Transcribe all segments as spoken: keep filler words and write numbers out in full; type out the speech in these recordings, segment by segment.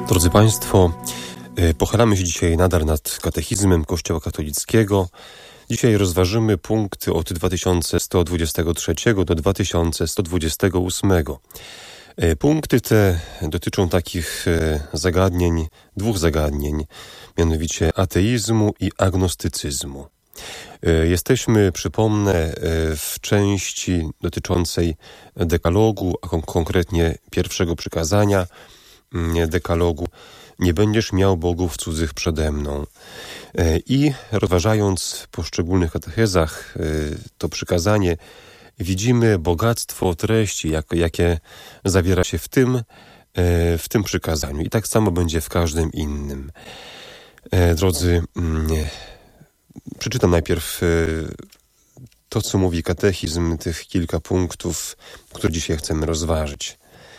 Drodzy Państwo, pochylamy się dzisiaj nadal nad katechizmem Kościoła katolickiego. Dzisiaj rozważymy punkty od dwa tysiące sto dwudziestego trzeciego do dwa tysiące sto dwudziestego ósmego. Punkty te dotyczą takich zagadnień, dwóch zagadnień, mianowicie ateizmu i agnostycyzmu. Jesteśmy, przypomnę, w części dotyczącej dekalogu, a konkretnie pierwszego przykazania dekalogu: nie będziesz miał bogów cudzych przede mną. I rozważając w poszczególnych katechezach to przykazanie, widzimy bogactwo treści, jak, jakie zawiera się w tym, w tym przykazaniu. I tak samo będzie w każdym innym. Drodzy, przeczytam najpierw to, co mówi katechizm, tych kilka punktów, które dzisiaj chcemy rozważyć.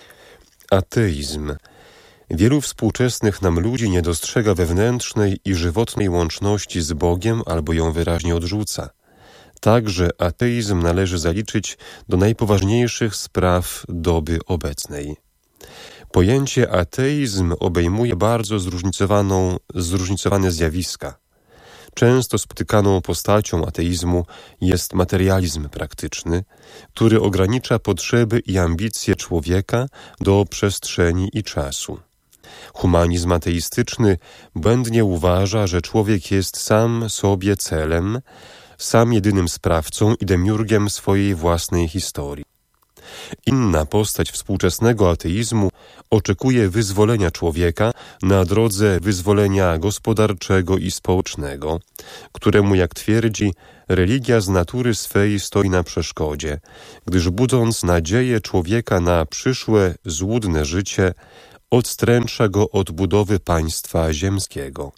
Ateizm. Wielu współczesnych nam ludzi nie dostrzega wewnętrznej i żywotnej łączności z Bogiem albo ją wyraźnie odrzuca. Także ateizm należy zaliczyć do najpoważniejszych spraw doby obecnej. Pojęcie ateizm obejmuje bardzo zróżnicowaną, zróżnicowane zjawiska. Często spotykaną postacią ateizmu jest materializm praktyczny, który ogranicza potrzeby i ambicje człowieka do przestrzeni i czasu. Humanizm ateistyczny błędnie uważa, że człowiek jest sam sobie celem, sam jedynym sprawcą i demiurgiem swojej własnej historii. Inna postać współczesnego ateizmu oczekuje wyzwolenia człowieka na drodze wyzwolenia gospodarczego i społecznego, któremu, jak twierdzi, religia z natury swej stoi na przeszkodzie, gdyż budząc nadzieję człowieka na przyszłe, złudne życie, odstręcza go od budowy państwa ziemskiego.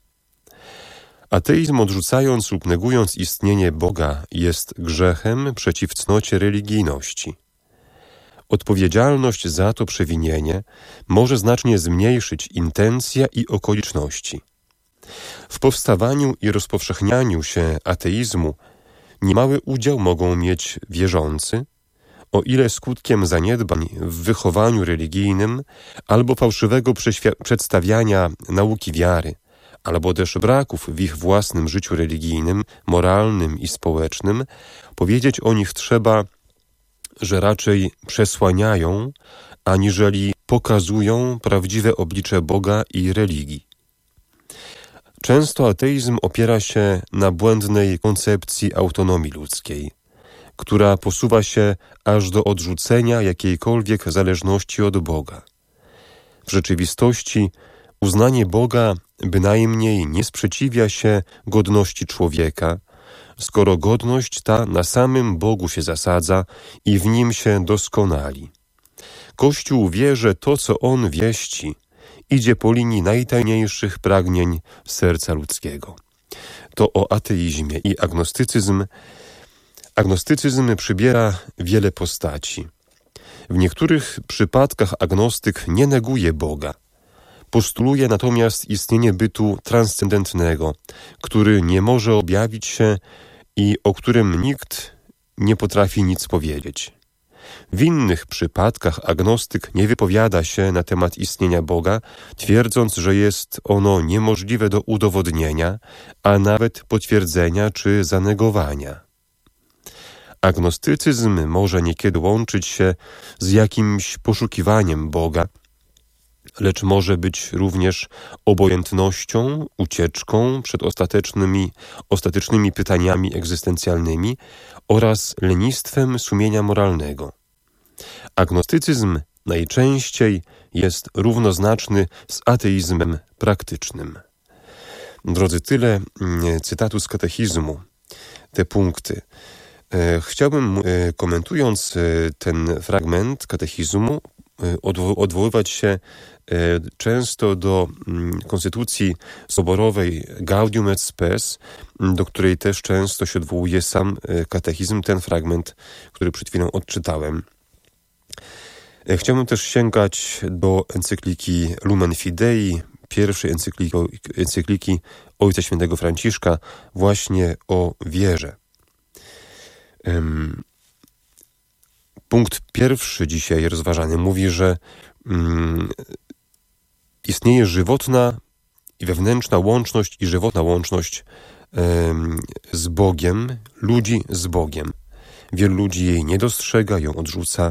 Ateizm, odrzucając lub negując istnienie Boga, jest grzechem przeciw cnocie religijności. Odpowiedzialność za to przewinienie może znacznie zmniejszyć intencja i okoliczności. W powstawaniu i rozpowszechnianiu się ateizmu niemały udział mogą mieć wierzący, o ile skutkiem zaniedbań w wychowaniu religijnym albo fałszywego przedstawiania nauki wiary, albo też braków w ich własnym życiu religijnym, moralnym i społecznym, powiedzieć o nich trzeba, że raczej przesłaniają, aniżeli pokazują prawdziwe oblicze Boga i religii. Często ateizm opiera się na błędnej koncepcji autonomii ludzkiej, która posuwa się aż do odrzucenia jakiejkolwiek zależności od Boga. W rzeczywistości uznanie Boga bynajmniej nie sprzeciwia się godności człowieka, skoro godność ta na samym Bogu się zasadza i w Nim się doskonali. Kościół wie, że to, co On wieści, idzie po linii najtajniejszych pragnień serca ludzkiego. To o ateizmie i agnostycyzm. Agnostycyzm przybiera wiele postaci. W niektórych przypadkach agnostyk nie neguje Boga. Postuluje natomiast istnienie bytu transcendentnego, który nie może objawić się i o którym nikt nie potrafi nic powiedzieć. W innych przypadkach agnostyk nie wypowiada się na temat istnienia Boga, twierdząc, że jest ono niemożliwe do udowodnienia, a nawet potwierdzenia czy zanegowania. Agnostycyzm może niekiedy łączyć się z jakimś poszukiwaniem Boga, lecz może być również obojętnością, ucieczką przed ostatecznymi, ostatecznymi pytaniami egzystencjalnymi oraz lenistwem sumienia moralnego. Agnostycyzm najczęściej jest równoznaczny z ateizmem praktycznym. Drodzy, tyle cytatu z katechizmu, te punkty. Chciałbym, komentując ten fragment katechizmu, odwoływać się często do konstytucji soborowej Gaudium et Spes, do której też często się odwołuje sam katechizm, ten fragment, który przed chwilą odczytałem. Chciałbym też sięgać do encykliki Lumen Fidei, pierwszej encykliki, encykliki Ojca Świętego Franciszka, właśnie o wierze. Punkt pierwszy dzisiaj rozważany mówi, że istnieje żywotna i wewnętrzna łączność i żywotna łączność z Bogiem, ludzi z Bogiem. Wielu ludzi jej nie dostrzega, ją odrzuca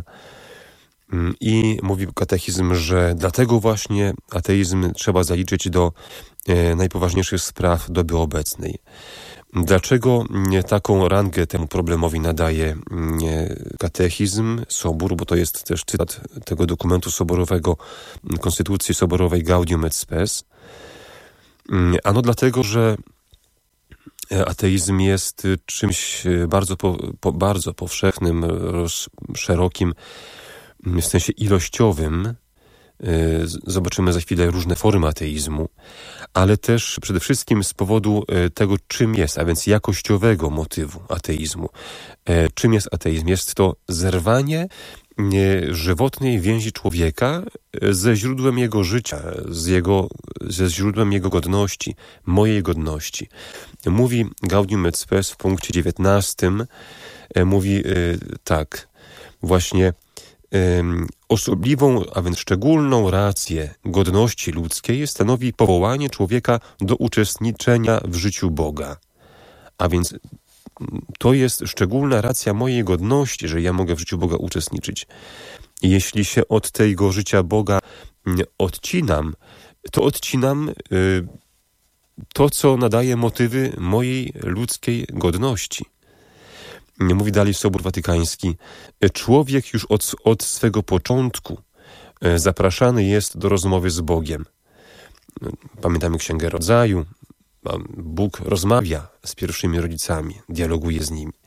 i mówi katechizm, że dlatego właśnie ateizm trzeba zaliczyć do najpoważniejszych spraw doby obecnej. Dlaczego taką rangę temu problemowi nadaje katechizm, Sobór, bo to jest też cytat tego dokumentu soborowego, Konstytucji Soborowej Gaudium et Spes. Ano dlatego, że ateizm jest czymś bardzo, po, po, bardzo powszechnym, roz, szerokim, w sensie ilościowym. Zobaczymy za chwilę różne formy ateizmu, ale też przede wszystkim z powodu tego, czym jest, a więc jakościowego motywu ateizmu. Czym jest ateizm? Jest to zerwanie żywotnej więzi człowieka ze źródłem jego życia, z jego, ze źródłem jego godności, mojej godności. Mówi Gaudium et Spes w punkcie dziewiętnastym, mówi tak, właśnie osobliwą, a więc szczególną rację godności ludzkiej stanowi powołanie człowieka do uczestniczenia w życiu Boga. A więc to jest szczególna racja mojej godności, że ja mogę w życiu Boga uczestniczyć. I jeśli się od tego życia Boga odcinam, to odcinam to, co nadaje motywy mojej ludzkiej godności. Mówi dalej Sobór Watykański, człowiek już od, od swego początku zapraszany jest do rozmowy z Bogiem. Pamiętamy Księgę Rodzaju. Bóg rozmawia z pierwszymi rodzicami, dialoguje z nimi.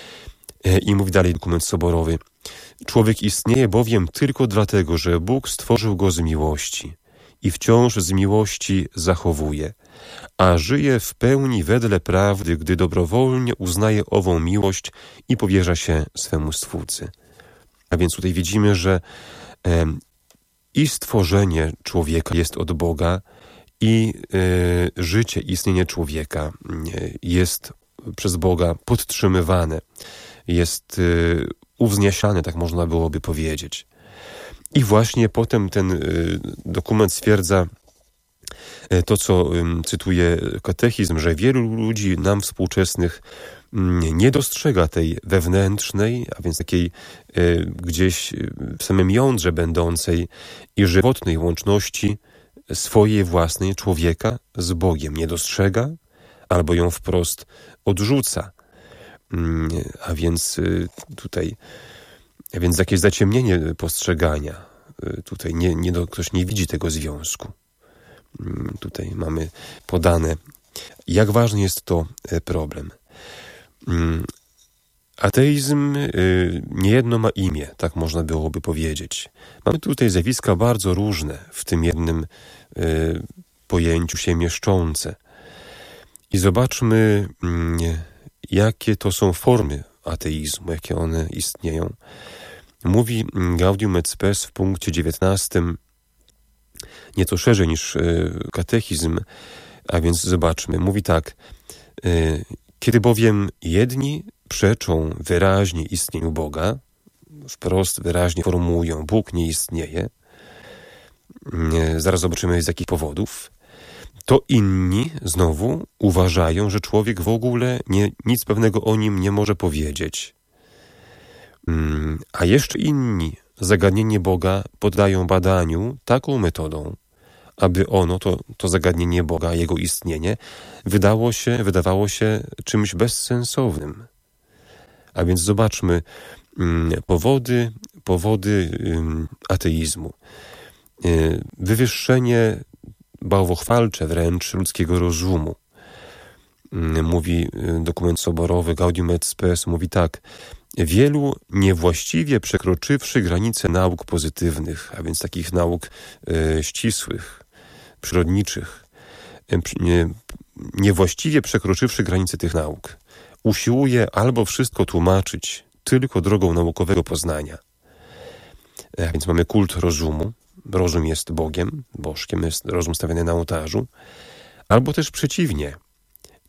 I mówi dalej dokument soborowy. Człowiek istnieje bowiem tylko dlatego, że Bóg stworzył go z miłości i wciąż z miłości zachowuje, a żyje w pełni wedle prawdy, gdy dobrowolnie uznaje ową miłość i powierza się swemu Stwórcy. A więc tutaj widzimy, że e, i stworzenie człowieka jest od Boga, i e, życie, istnienie człowieka e, jest przez Boga podtrzymywane, jest e, uwzniesiane, tak można byłoby powiedzieć. I właśnie potem ten e, dokument stwierdza to, co cytuje katechizm, że wielu ludzi nam współczesnych nie dostrzega tej wewnętrznej, a więc takiej gdzieś w samym jądrze będącej i żywotnej łączności swojej własnej człowieka z Bogiem. Nie dostrzega albo ją wprost odrzuca. A więc tutaj, a więc jakieś zaciemnienie postrzegania. Tutaj nie, nie, ktoś nie widzi tego związku. Tutaj mamy podane, jak ważny jest to problem. Ateizm niejedno ma imię, tak można byłoby powiedzieć. Mamy tutaj zjawiska bardzo różne, w tym jednym pojęciu się mieszczące. I zobaczmy, jakie to są formy ateizmu, jakie one istnieją. Mówi Gaudium et Spes w punkcie dziewiętnastym, nieco szerzej niż katechizm, a więc zobaczmy, mówi tak, kiedy bowiem jedni przeczą wyraźnie istnieniu Boga, wprost wyraźnie formułują, Bóg nie istnieje, zaraz zobaczymy z jakich powodów, to inni znowu uważają, że człowiek w ogóle nie, nic pewnego o nim nie może powiedzieć. A jeszcze inni zagadnienie Boga poddają badaniu taką metodą, aby ono, to, to zagadnienie Boga, jego istnienie, wydało się, wydawało się czymś bezsensownym. A więc zobaczmy powody, powody ateizmu. Wywyższenie bałwochwalcze wręcz ludzkiego rozumu. Mówi dokument soborowy Gaudium et Spes, mówi tak. Wielu niewłaściwie przekroczywszy granice nauk pozytywnych, a więc takich nauk e, ścisłych, przyrodniczych, e, nie, niewłaściwie przekroczywszy granice tych nauk, usiłuje albo wszystko tłumaczyć tylko drogą naukowego poznania. E, a więc mamy kult rozumu. Rozum jest Bogiem, bożkiem, jest rozum stawiany na ołtarzu. Albo też przeciwnie,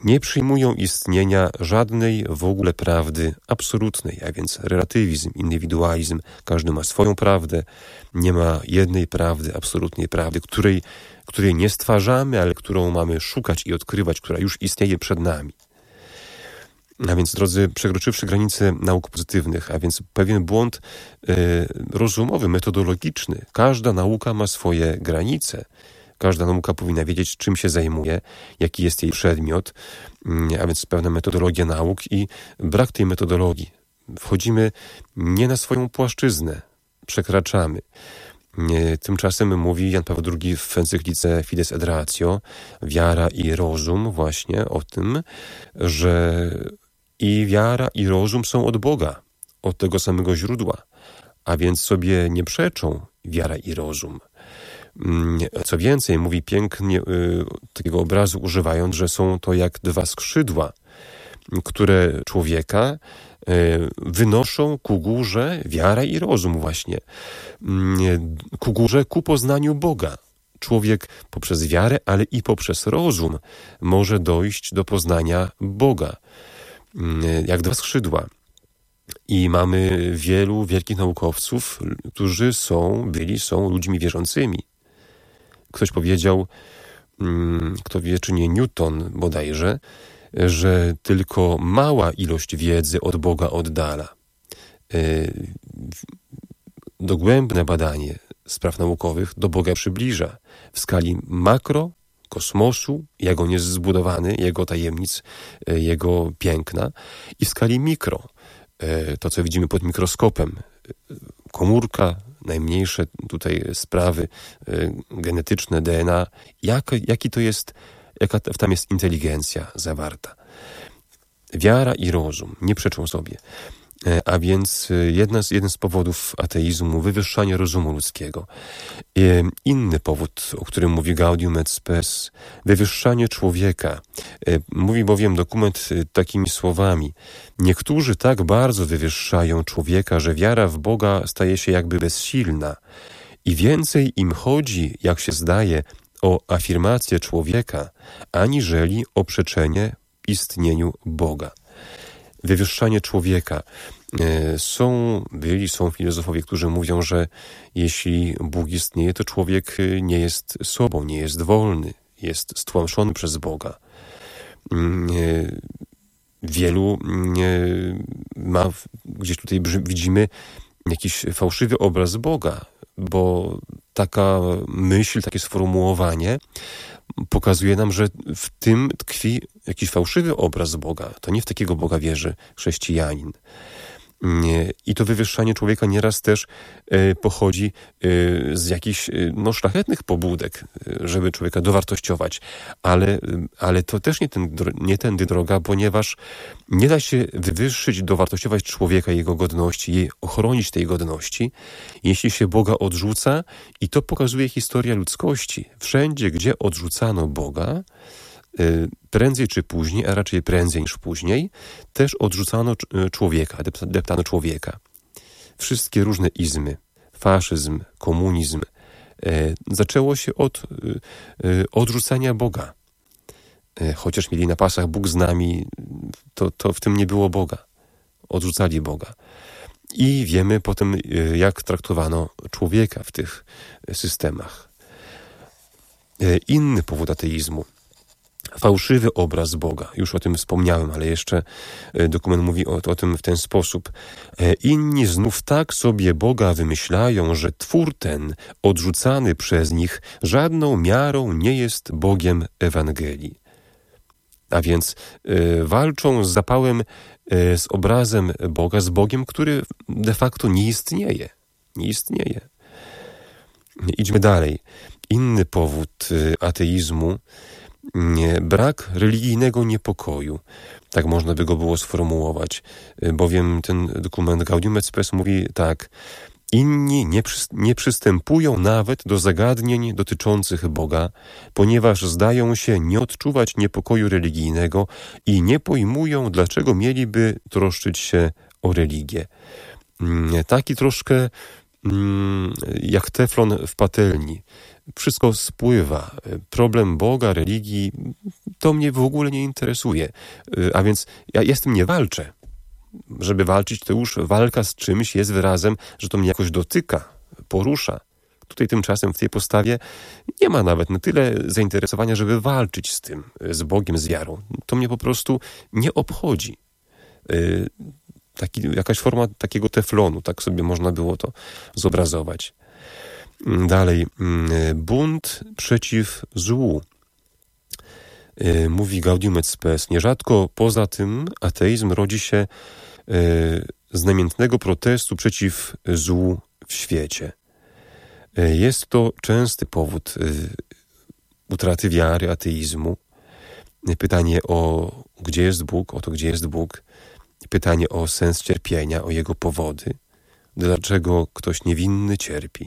nie przyjmują istnienia żadnej w ogóle prawdy absolutnej, a więc relatywizm, indywidualizm, każdy ma swoją prawdę, nie ma jednej prawdy, absolutnej prawdy, której, której nie stwarzamy, ale którą mamy szukać i odkrywać, która już istnieje przed nami. A więc, drodzy, przekroczywszy granice nauk pozytywnych, a więc pewien błąd y, rozumowy, metodologiczny, każda nauka ma swoje granice. Każda nauka powinna wiedzieć, czym się zajmuje, jaki jest jej przedmiot, a więc pewna metodologia nauk i brak tej metodologii. Wchodzimy nie na swoją płaszczyznę, przekraczamy. Tymczasem mówi Jan Paweł drugi w encyklice Fides et Ratio, wiara i rozum, właśnie o tym, że i wiara i rozum są od Boga, od tego samego źródła, a więc sobie nie przeczą wiara i rozum. Co więcej, mówi pięknie y, takiego obrazu używając, że są to jak dwa skrzydła, które człowieka y, wynoszą ku górze wiara i rozum właśnie. Y, ku górze, ku poznaniu Boga. Człowiek poprzez wiarę, ale i poprzez rozum może dojść do poznania Boga. Y, jak dwa skrzydła. I mamy wielu wielkich naukowców, którzy są, byli, są ludźmi wierzącymi. Ktoś powiedział, kto wie, czy nie Newton bodajże, że tylko mała ilość wiedzy od Boga oddala. Dogłębne badanie spraw naukowych do Boga przybliża w skali makro, kosmosu, jak on jest zbudowany, jego tajemnic, jego piękna, i w skali mikro, to co widzimy pod mikroskopem, komórka, najmniejsze tutaj sprawy genetyczne, D N A, jak, jaki to jest, jaka tam jest inteligencja zawarta. Wiara i rozum nie przeczą sobie. A więc jedna z, jeden z powodów ateizmu, wywyższanie rozumu ludzkiego. Inny powód, o którym mówi Gaudium et Spes, wywyższanie człowieka. Mówi bowiem dokument takimi słowami: niektórzy tak bardzo wywyższają człowieka, że wiara w Boga staje się jakby bezsilna i więcej im chodzi, jak się zdaje, o afirmację człowieka, aniżeli o przeczenie istnieniu Boga. Wywyższanie człowieka. Są, byli, są filozofowie, którzy mówią, że jeśli Bóg istnieje, to człowiek nie jest sobą, nie jest wolny, jest stłamszony przez Boga. Wielu ma, gdzieś tutaj widzimy jakiś fałszywy obraz Boga, bo taka myśl, takie sformułowanie pokazuje nam, że w tym tkwi jakiś fałszywy obraz Boga. To nie w takiego Boga wierzy chrześcijanin. I to wywyższanie człowieka nieraz też pochodzi z jakichś no, szlachetnych pobudek, żeby człowieka dowartościować. Ale, ale to też nie, ten, nie tędy droga, ponieważ nie da się wywyższyć, dowartościować człowieka, jego godności, jej ochronić tej godności, jeśli się Boga odrzuca, i to pokazuje historia ludzkości. Wszędzie, gdzie odrzucano Boga, prędzej czy później, a raczej prędzej niż później, też odrzucano człowieka, deptano człowieka. Wszystkie różne izmy, faszyzm, komunizm, e, zaczęło się od e, odrzucenia Boga. E, chociaż mieli na pasach Bóg z nami, to, to w tym nie było Boga. Odrzucali Boga. I wiemy potem, e, jak traktowano człowieka w tych systemach. E, inny powód ateizmu. Fałszywy obraz Boga. Już o tym wspomniałem, ale jeszcze dokument mówi o, o tym w ten sposób. Inni znów tak sobie Boga wymyślają, że twór ten, odrzucany przez nich, żadną miarą nie jest Bogiem Ewangelii. A więc y, walczą z zapałem, y, z obrazem Boga, z Bogiem, który de facto nie istnieje. Nie istnieje. Idźmy dalej. Inny powód y, ateizmu, Nie, brak religijnego niepokoju. Tak można by go było sformułować, bowiem ten dokument Gaudium et Spes mówi tak: inni nie, przy, nie przystępują nawet do zagadnień dotyczących Boga, ponieważ zdają się nie odczuwać niepokoju religijnego i nie pojmują, dlaczego mieliby troszczyć się o religię. Taki troszkę jak teflon w patelni. wszystko spływa. Problem Boga, religii, to mnie w ogóle nie interesuje. A więc ja, ja z tym nie walczę. Żeby walczyć, to już walka z czymś jest wyrazem, że to mnie jakoś dotyka, porusza. Tutaj tymczasem w tej postawie nie ma nawet na tyle zainteresowania, żeby walczyć z tym, z Bogiem, z wiarą. To mnie po prostu nie obchodzi. Taki, jakaś forma takiego teflonu, tak sobie można było to zobrazować. Dalej, bunt przeciw złu. Mówi Gaudium et Spes. Nierzadko poza tym ateizm rodzi się z namiętnego protestu przeciw złu w świecie. Jest to częsty powód utraty wiary, ateizmu. Pytanie o gdzie jest Bóg, o to gdzie jest Bóg. Pytanie o sens cierpienia, o jego powody. Dlaczego ktoś niewinny cierpi.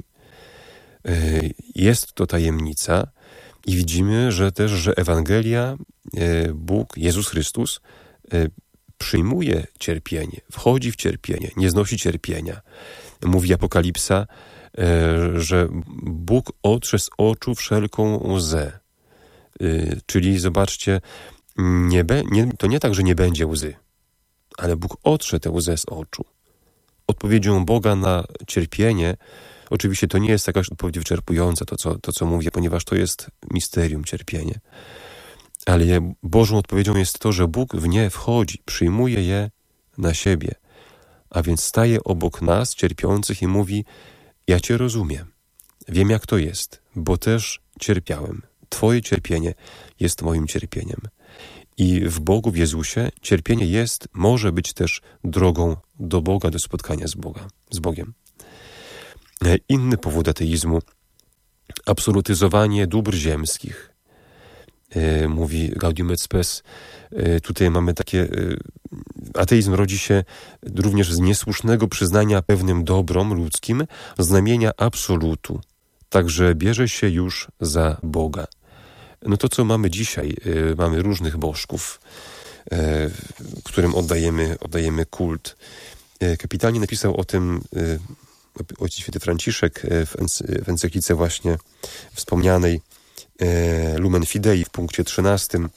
Jest to tajemnica i widzimy, że też, że Ewangelia, Bóg, Jezus Chrystus przyjmuje cierpienie, wchodzi w cierpienie, nie znosi cierpienia. Mówi Apokalipsa, że Bóg otrze z oczu wszelką łzę. Czyli zobaczcie, nie be, nie, to nie tak, że nie będzie łzy, ale Bóg otrze tę łzę z oczu. Odpowiedzią Boga na cierpienie, oczywiście to nie jest jakaś odpowiedź wyczerpująca, to co, to co mówię, ponieważ to jest misterium, cierpienie. Ale Bożą odpowiedzią jest to, że Bóg w nie wchodzi, przyjmuje je na siebie, a więc staje obok nas, cierpiących i mówi: ja Cię rozumiem, wiem jak to jest, bo też cierpiałem. Twoje cierpienie jest moim cierpieniem. I w Bogu, w Jezusie, cierpienie jest, może być też drogą do Boga, do spotkania z, Boga, z Bogiem. Inny powód ateizmu, absolutyzowanie dóbr ziemskich. Mówi Gaudium et Spes. Tutaj mamy takie... Ateizm rodzi się również z niesłusznego przyznania pewnym dobrom ludzkim znamienia absolutu. Także bierze się już za Boga. No to, co mamy dzisiaj, mamy różnych bożków, którym oddajemy, oddajemy kult. Kapitalnie napisał o tym ojciec święty Franciszek w encyklice właśnie wspomnianej Lumen Fidei w punkcie trzynastym.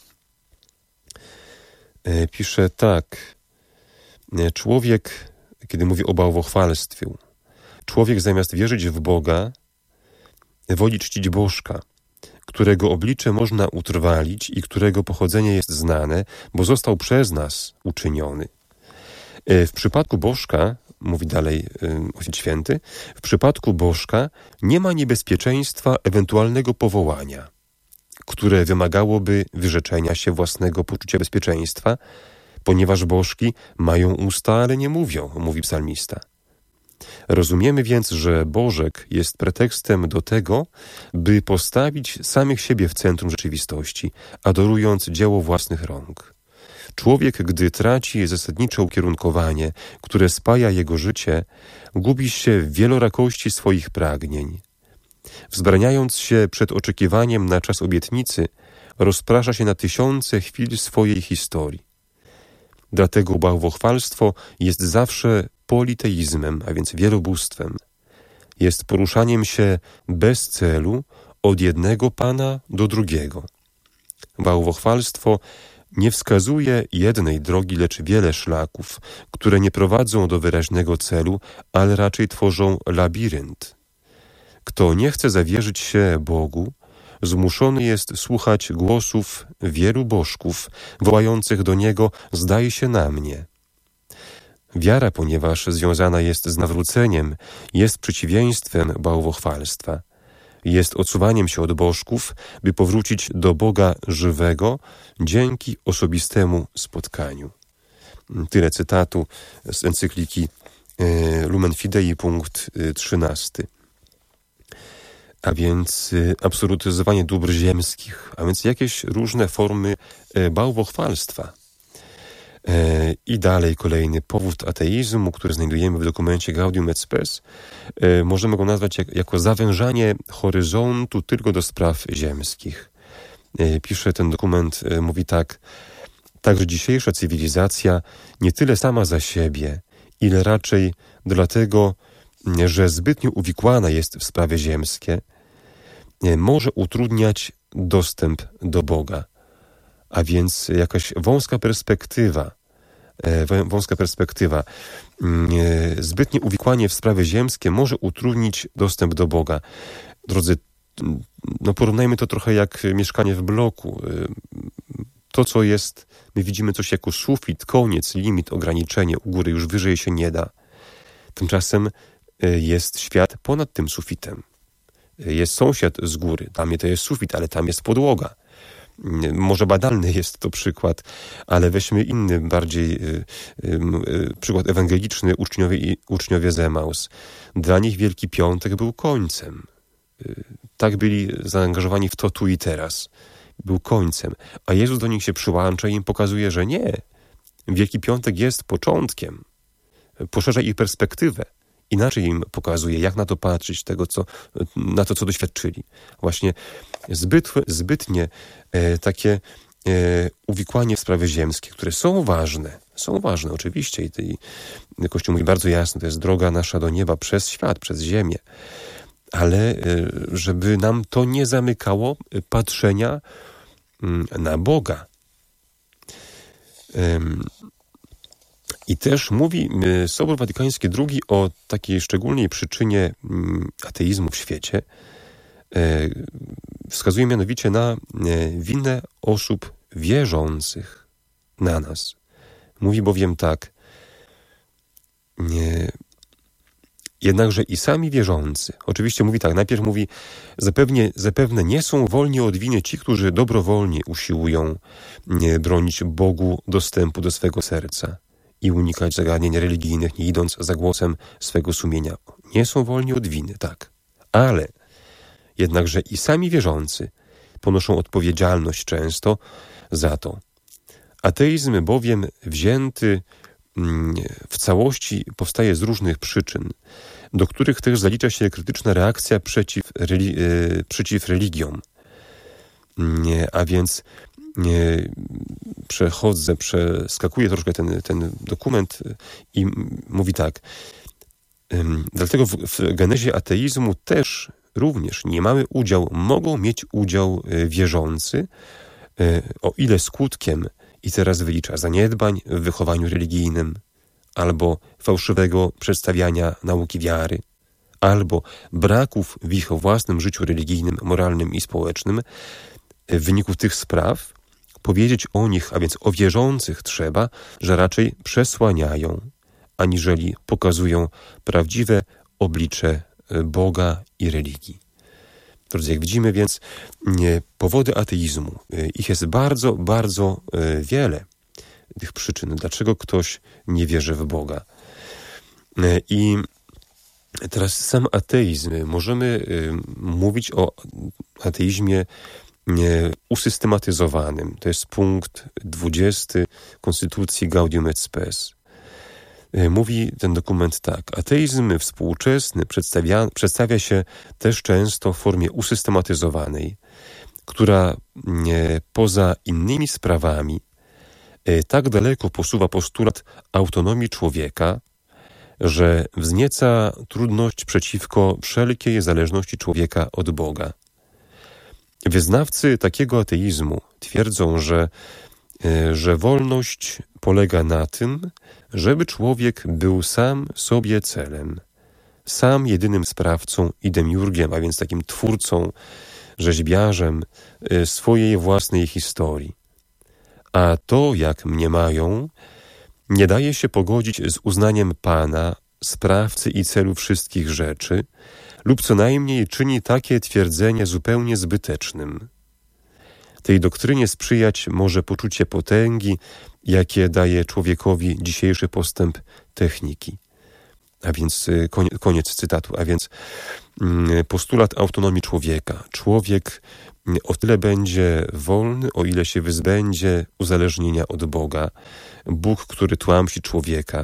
Pisze tak: człowiek, kiedy mówi o bałwochwalstwie, człowiek zamiast wierzyć w Boga, woli czcić bożka, którego oblicze można utrwalić i którego pochodzenie jest znane, bo został przez nas uczyniony. W przypadku bożka, mówi dalej Ojciec Święty, w przypadku bożka nie ma niebezpieczeństwa ewentualnego powołania, które wymagałoby wyrzeczenia się własnego poczucia bezpieczeństwa, ponieważ bożki mają usta, ale nie mówią, mówi psalmista. Rozumiemy więc, że bożek jest pretekstem do tego, by postawić samych siebie w centrum rzeczywistości, adorując dzieło własnych rąk. Człowiek, gdy traci zasadnicze ukierunkowanie, które spaja jego życie, gubi się w wielorakości swoich pragnień. Wzbraniając się przed oczekiwaniem na czas obietnicy, rozprasza się na tysiące chwil swojej historii. Dlatego bałwochwalstwo jest zawsze politeizmem, a więc wielobóstwem. Jest poruszaniem się bez celu od jednego Pana do drugiego. Bałwochwalstwo nie wskazuje jednej drogi, lecz wiele szlaków, które nie prowadzą do wyraźnego celu, ale raczej tworzą labirynt. Kto nie chce zawierzyć się Bogu, zmuszony jest słuchać głosów wielu bożków, wołających do Niego: zdaj się na mnie. Wiara, ponieważ związana jest z nawróceniem, jest przeciwieństwem bałwochwalstwa. Jest odsuwaniem się od bożków, by powrócić do Boga żywego dzięki osobistemu spotkaniu. Tyle cytatu z encykliki Lumen Fidei, punkt trzynasty. A więc absolutyzowanie dóbr ziemskich, a więc jakieś różne formy bałwochwalstwa. I dalej kolejny powód ateizmu, który znajdujemy w dokumencie Gaudium et Spes. Możemy go nazwać jak, jako zawężanie horyzontu tylko do spraw ziemskich. Pisze ten dokument, mówi tak: także dzisiejsza cywilizacja nie tyle sama za siebie, ile raczej dlatego, że zbytnio uwikłana jest w sprawy ziemskie, może utrudniać dostęp do Boga. A więc jakaś wąska perspektywa, wąska perspektywa, zbytnie uwikłanie w sprawy ziemskie może utrudnić dostęp do Boga. Drodzy, no porównajmy to trochę jak mieszkanie w bloku. To, co jest, my widzimy coś jako sufit, koniec, limit, ograniczenie, u góry już wyżej się nie da. Tymczasem jest świat ponad tym sufitem. Jest sąsiad z góry, dla mnie to jest sufit, ale tam jest podłoga. Może banalny jest to przykład, ale weźmy inny, bardziej y, y, y, przykład ewangeliczny, uczniowie i uczniowie z Emaus. Dla nich Wielki Piątek był końcem. Y, tak byli zaangażowani w to tu i teraz. Był końcem. A Jezus do nich się przyłącza i im pokazuje, że nie. Wielki Piątek jest początkiem. Poszerza ich perspektywę. Inaczej im pokazuje, jak na to patrzeć, tego, co, na to, co doświadczyli. Właśnie zbyt, zbytnie e, takie e, uwikłanie w sprawy ziemskie, które są ważne, są ważne oczywiście i, i Kościół mówi bardzo jasno, to jest droga nasza do nieba przez świat, przez ziemię, ale e, żeby nam to nie zamykało patrzenia m, na Boga. E, I też mówi Sobór Watykański drugi o takiej szczególnej przyczynie ateizmu w świecie. Wskazuje mianowicie na winę osób wierzących na nas. Mówi bowiem tak: jednakże i sami wierzący, oczywiście mówi tak, najpierw mówi, zapewne, zapewne nie są wolni od winy ci, którzy dobrowolnie usiłują bronić Bogu dostępu do swego serca i unikać zagadnień religijnych, nie idąc za głosem swego sumienia. Nie są wolni od winy, tak. Ale jednakże i sami wierzący ponoszą odpowiedzialność często za to. Ateizm bowiem wzięty w całości powstaje z różnych przyczyn, do których też zalicza się krytyczna reakcja przeciw, religi- przeciw religiom. A więc Nie, przechodzę, przeskakuję troszkę ten, ten dokument i mówi tak. Dlatego w, w genezie ateizmu też również niemały udział, mogą mieć udział wierzący, o ile skutkiem, i teraz wylicza, zaniedbań w wychowaniu religijnym, albo fałszywego przedstawiania nauki wiary, albo braków w ich własnym życiu religijnym, moralnym i społecznym. W wyniku tych spraw powiedzieć o nich, a więc o wierzących trzeba, że raczej przesłaniają, aniżeli pokazują prawdziwe oblicze Boga i religii. Drodzy, jak widzimy więc, powody ateizmu, ich jest bardzo, bardzo wiele, tych przyczyn, dlaczego ktoś nie wierzy w Boga. I teraz sam ateizm, możemy mówić o ateizmie usystematyzowanym. To jest punkt dwudziesty Konstytucji Gaudium et Spes. Mówi ten dokument tak. Ateizm współczesny przedstawia, przedstawia się też często w formie usystematyzowanej, która poza innymi sprawami tak daleko posuwa postulat autonomii człowieka, że wznieca trudność przeciwko wszelkiej zależności człowieka od Boga. Wyznawcy takiego ateizmu twierdzą, że, że wolność polega na tym, żeby człowiek był sam sobie celem, sam jedynym sprawcą i demiurgiem, a więc takim twórcą, rzeźbiarzem swojej własnej historii. A to, jak mniemają, nie daje się pogodzić z uznaniem Pana, sprawcy i celu wszystkich rzeczy, lub co najmniej czyni takie twierdzenie zupełnie zbytecznym. Tej doktrynie sprzyjać może poczucie potęgi, jakie daje człowiekowi dzisiejszy postęp techniki. A więc koniec, koniec cytatu. A więc postulat autonomii człowieka. Człowiek o tyle będzie wolny, o ile się wyzbędzie uzależnienia od Boga. Bóg, który tłamsi człowieka.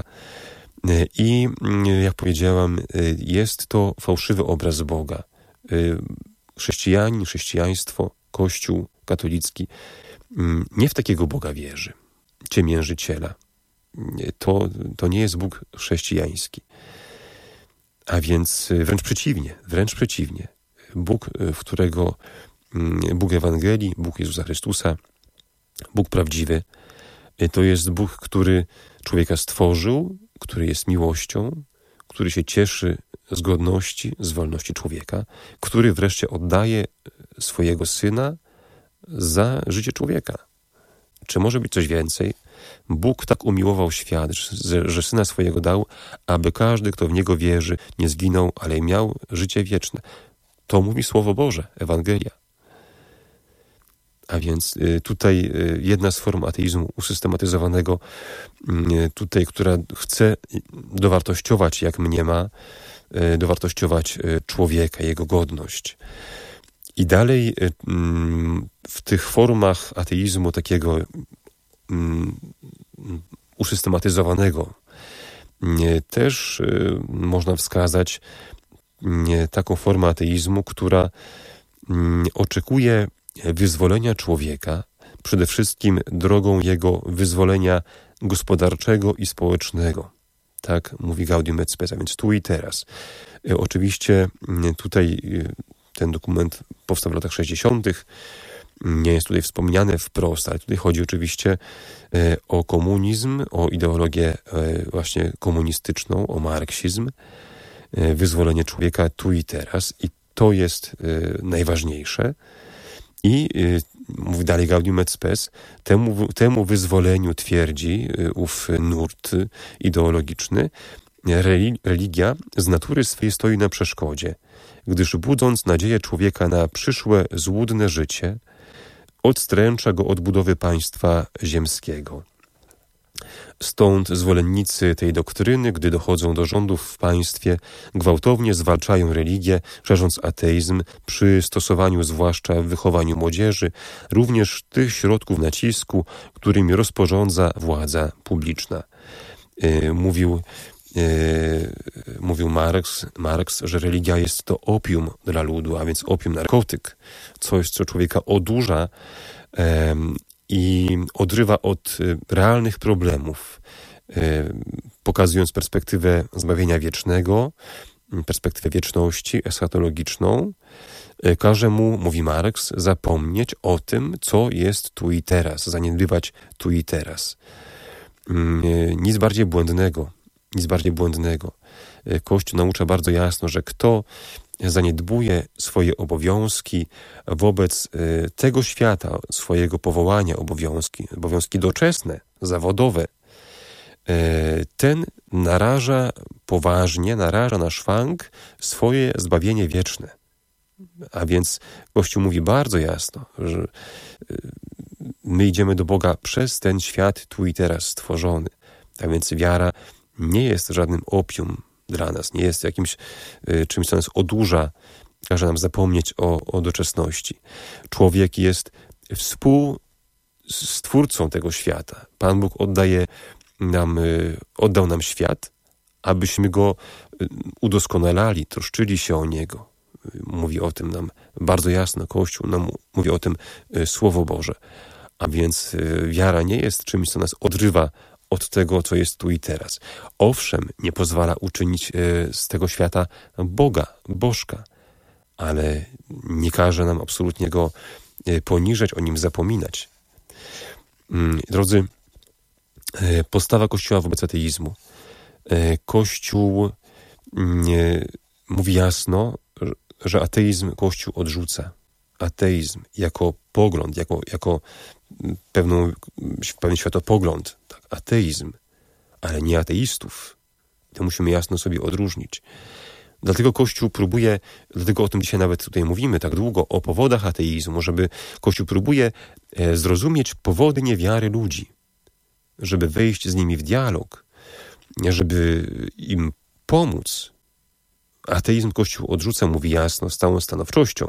I jak powiedziałam, jest to fałszywy obraz Boga. Chrześcijanin, chrześcijaństwo, Kościół katolicki nie w takiego Boga wierzy, ciemiężyciela. To, to nie jest Bóg chrześcijański. A więc wręcz przeciwnie, wręcz przeciwnie. Bóg, w którego Bóg Ewangelii, Bóg Jezusa Chrystusa, Bóg prawdziwy, to jest Bóg, który człowieka stworzył, który jest miłością, który się cieszy z godności, z wolności człowieka, który wreszcie oddaje swojego Syna za życie człowieka. Czy może być coś więcej? Bóg tak umiłował świat, że, że Syna swojego dał, aby każdy, kto w Niego wierzy, nie zginął, ale miał życie wieczne. To mówi Słowo Boże, Ewangelia. A więc tutaj jedna z form ateizmu usystematyzowanego, tutaj, która chce dowartościować, jak mniema, dowartościować człowieka, jego godność. I dalej w tych formach ateizmu takiego usystematyzowanego też można wskazać taką formę ateizmu, która oczekuje wyzwolenia człowieka, przede wszystkim drogą jego wyzwolenia gospodarczego i społecznego. Tak mówi Gaudium et Spes, a więc tu i teraz. Oczywiście tutaj ten dokument powstał w latach sześćdziesiątych. Nie jest tutaj wspomniane wprost, ale tutaj chodzi oczywiście o komunizm, o ideologię właśnie komunistyczną, o marksizm, wyzwolenie człowieka tu i teraz. I to jest najważniejsze. I mówi dalej Gaudium et Spes, temu, temu wyzwoleniu twierdzi ów nurt ideologiczny, religia z natury swej stoi na przeszkodzie, gdyż budząc nadzieję człowieka na przyszłe złudne życie, odstręcza go od budowy państwa ziemskiego. Stąd zwolennicy tej doktryny, gdy dochodzą do rządów w państwie, gwałtownie zwalczają religię, szerząc ateizm przy stosowaniu zwłaszcza w wychowaniu młodzieży, również tych środków nacisku, którymi rozporządza władza publiczna. Yy, mówił Yy, mówił Marx, Marx, że religia jest to opium dla ludu, a więc opium, narkotyk, coś, co człowieka odurza yy, i odrywa od yy, realnych problemów, yy, pokazując perspektywę zbawienia wiecznego, perspektywę wieczności eschatologiczną, yy, każe mu, mówi Marx, zapomnieć o tym, co jest tu i teraz, zaniedbywać tu i teraz. Yy, nic bardziej błędnego. Nic bardziej błędnego. Kościół naucza bardzo jasno, że kto zaniedbuje swoje obowiązki wobec tego świata, swojego powołania, obowiązki, obowiązki doczesne, zawodowe, ten naraża poważnie, naraża na szwank swoje zbawienie wieczne. A więc Kościół mówi bardzo jasno, że my idziemy do Boga przez ten świat tu i teraz stworzony. A więc wiara nie jest żadnym opium dla nas, nie jest jakimś y, czymś, co nas odurza, każe nam zapomnieć o, o doczesności. Człowiek jest współstwórcą tego świata. Pan Bóg oddaje nam, y, oddał nam świat, abyśmy go y, udoskonalali, troszczyli się o niego. Y, mówi o tym nam bardzo jasno Kościół, nam mówi o tym y, Słowo Boże. A więc y, wiara nie jest czymś, co nas odrywa od tego, co jest tu i teraz. Owszem, nie pozwala uczynić z tego świata Boga, bożka, ale nie każe nam absolutnie go poniżać, o nim zapominać. Drodzy, postawa Kościoła wobec ateizmu. Kościół mówi jasno, że ateizm Kościół odrzuca. Ateizm jako pogląd, jako, jako pewną, pewien światopogląd, tak, ateizm, ale nie ateistów. To musimy jasno sobie odróżnić. Dlatego Kościół próbuje, dlatego o tym dzisiaj nawet tutaj mówimy tak długo, o powodach ateizmu, żeby Kościół próbuje zrozumieć powody niewiary ludzi, żeby wejść z nimi w dialog, żeby im pomóc. Ateizm Kościół odrzuca, mówi jasno, z całą stanowczością.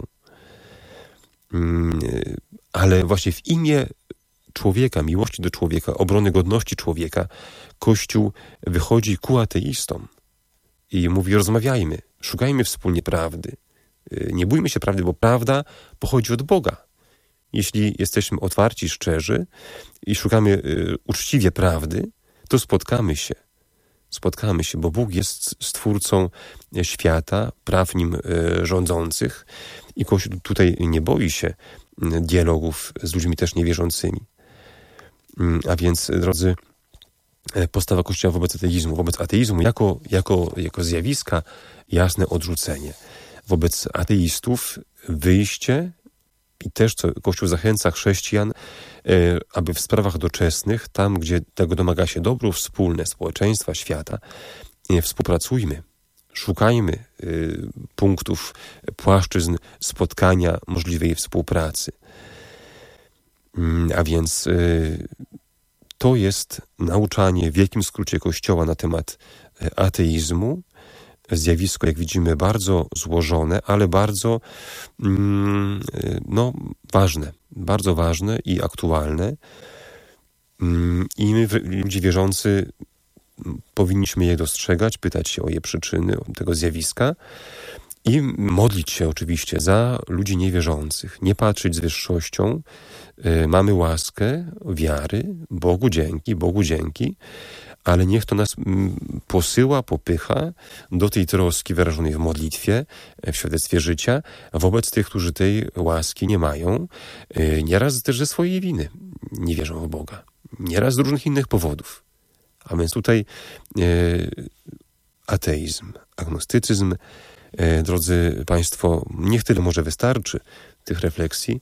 Ale właśnie w imię człowieka, miłości do człowieka, obrony godności człowieka, Kościół wychodzi ku ateistom i mówi: rozmawiajmy, szukajmy wspólnie prawdy. Nie bójmy się prawdy, bo prawda pochodzi od Boga. Jeśli jesteśmy otwarci, szczerzy i szukamy uczciwie prawdy, to spotkamy się Spotkamy się, bo Bóg jest stwórcą świata, praw nim rządzących i Kościół tutaj nie boi się dialogów z ludźmi też niewierzącymi. A więc, drodzy, postawa Kościoła wobec ateizmu, wobec ateizmu jako, jako, jako zjawiska jasne odrzucenie. Wobec ateistów wyjście i też, co Kościół zachęca chrześcijan, aby w sprawach doczesnych, tam gdzie tego domaga się dobro wspólne społeczeństwa, świata, współpracujmy, szukajmy punktów, płaszczyzn spotkania, możliwej współpracy. A więc to jest nauczanie w wielkim skrócie Kościoła na temat ateizmu. Zjawisko, jak widzimy, bardzo złożone, ale bardzo no, ważne. Bardzo ważne i aktualne. I my, ludzie wierzący, powinniśmy je dostrzegać, pytać się o je przyczyny tego zjawiska i modlić się oczywiście za ludzi niewierzących. Nie patrzeć z wyższością. Mamy łaskę wiary, Bogu dzięki, Bogu dzięki, ale niech to nas posyła, popycha do tej troski wyrażonej w modlitwie, w świadectwie życia, wobec tych, którzy tej łaski nie mają, nieraz też ze swojej winy nie wierzą w Boga, nieraz z różnych innych powodów. A więc tutaj e, ateizm, agnostycyzm, e, drodzy Państwo, niech tyle może wystarczy tych refleksji,